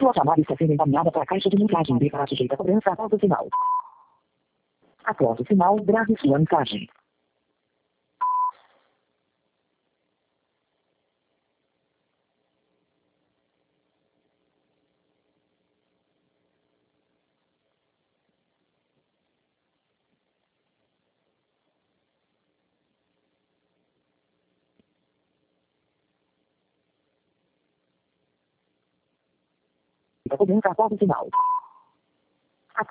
Sua chamada está sendo encaminhada para a caixa de mensagem e para sujeita a cobrança após o sinal. Após o sinal, grave sua mensagem. A cobrança após o sinal.